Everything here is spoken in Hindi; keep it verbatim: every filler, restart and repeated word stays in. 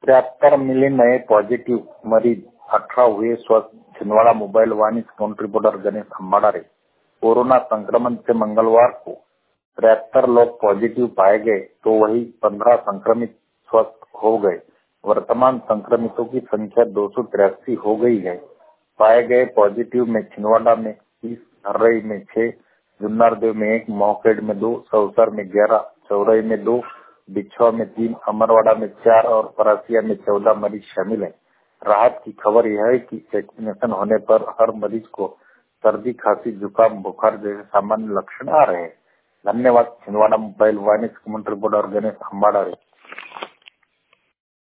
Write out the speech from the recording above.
तिहत्तर मिले नए पॉजिटिव मरीज, अठारह हुए स्वस्थ। छिंदवाड़ा मोबाइल वाणी काउंटी रिपोर्टर गणेश अम्बाड़ा रे। कोरोना संक्रमण से मंगलवार को तिहत्तर लोग पॉजिटिव पाए गए तो वही पंद्रह संक्रमित स्वस्थ हो गए। वर्तमान संक्रमितों की संख्या दो सौ तिरासी हो गई है। पाए गए पॉजिटिव में छिंदवाड़ा में तीस, हर्रई में छह, जुन्नारदेव में एक, मोहखेड़ में दो, सौसर में ग्यारह, चौरई में दो, बिछवा में तीन, अमरवाड़ा में चार और परासिया में चौदह मरीज शामिल हैं। राहत की खबर यह है कि वैक्सीनेशन होने पर हर मरीज को सर्दी, खांसी, जुकाम, बुखार जैसे सामान्य लक्षण आ रहे हैं। धन्यवाद। छिंदवाड़ा मोबाइल वाणी रिपोर्टर गणेश अम्बाड़ा रे।